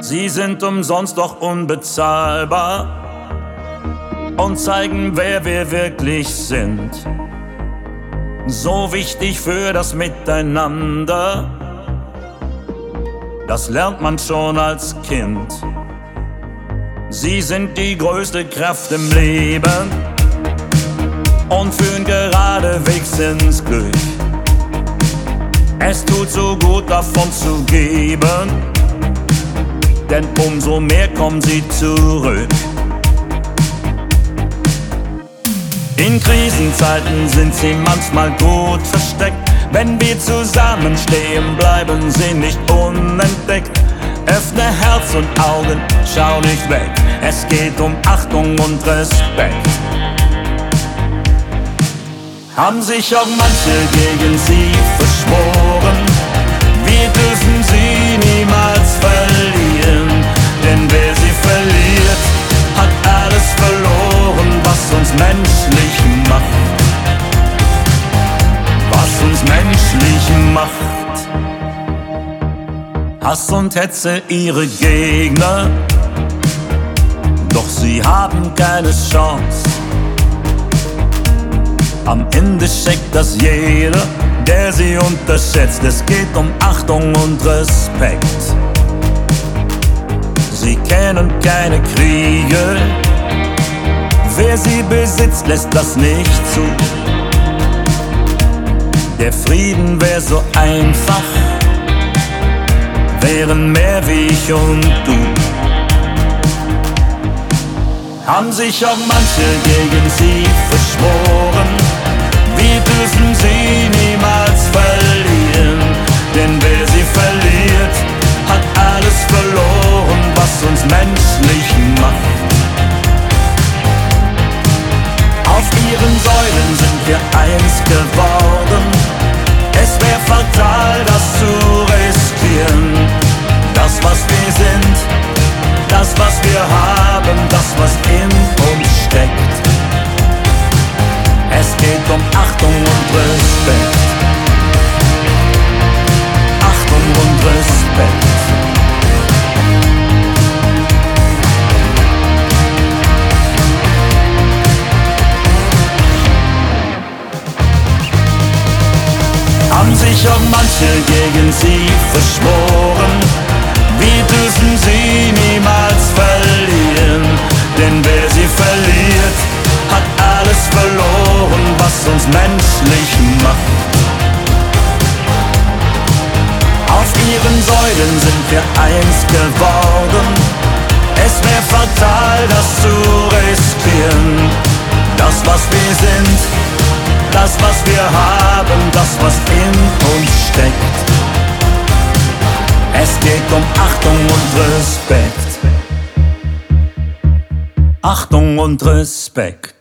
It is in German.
Sie sind umsonst doch unbezahlbar und zeigen, wer wir wirklich sind. So wichtig für das Miteinander, das lernt man schon als Kind. Sie sind die größte Kraft im Leben und führen geradewegs ins Glück. Es tut so gut, davon zu geben, denn umso mehr kommen sie zurück. In Krisenzeiten sind sie manchmal gut versteckt. Wenn wir zusammenstehen, bleiben sie nicht unentdeckt. Öffne Herz und Augen, schau nicht weg. Es geht um Achtung und Respekt. Haben sich auch manche gegen sie verschworen. Wir dürfen sie niemals verlieren, denn wer sie verliert, hat alles verloren, was uns menschlich macht. Was uns menschlich macht. Hass und Hetze ihre Gegner, doch sie haben keine Chance. Am Ende checkt das jeder, der sie unterschätzt. Es geht um Achtung und Respekt. Sie kennen keine Kriege, wer sie besitzt, lässt das nicht zu. Der Frieden wäre so einfach, wären mehr wie ich und du. Haben sich auch manche gegen sie verschworen. Wir dürfen sie niemals verlieren, denn wer sie verliert, hat alles verloren, was uns menschlich macht. Auf ihren Säulen sind wir eins geworden. Es wäre fatal, das zu riskieren. Das, was wir sind, das, was wir haben, das, was in uns steckt. Es geht um Achtung und Respekt. Achtung und Respekt. Haben sich auch manche gegen sie verschworen. Wir dürfen sie niemals verlieren, denn wer sie verliert, hat alles verloren, was uns menschlich macht. Auf ihren Säulen sind wir eins geworden. Es wäre fatal, das zu riskieren. Das, was wir sind, das, was wir haben, das, was in uns steckt. Es geht um Achtung und Respekt. Achtung und Respekt.